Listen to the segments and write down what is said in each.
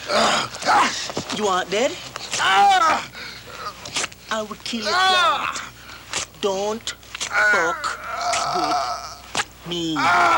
You aren't dead? I will kill you. Don't fuck with me.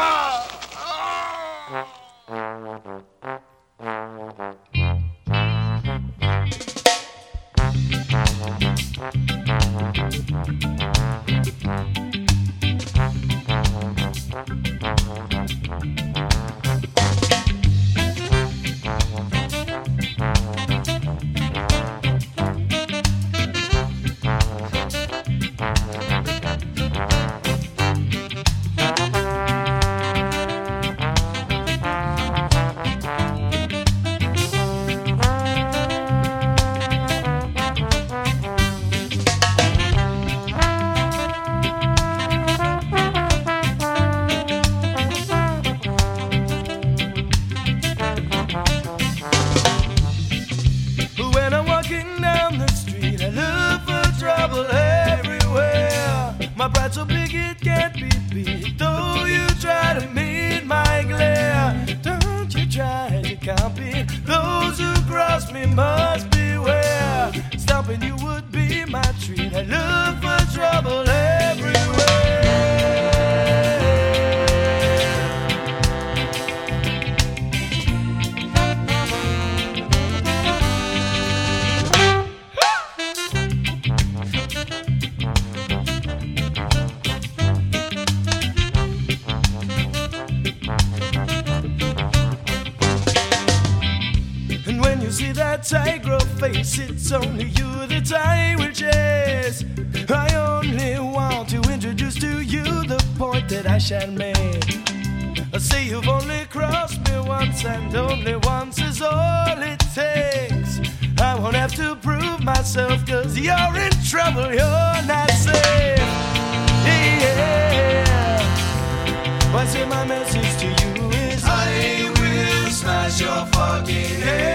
My pride so big it can't be beat. Though you try to meet my glare, don't you try to compete. Those who cross me must beware. Stopping you would be my treat. I look for trouble everywhere. You see that tiger face, it's only you that I will chase. I only want to introduce to you the point that I shall make. I say you've only crossed me once, and only once is all it takes. I won't have to prove myself, cause you're in trouble, you're not safe. Yeah. What's in my message to you is I will smash your fucking head.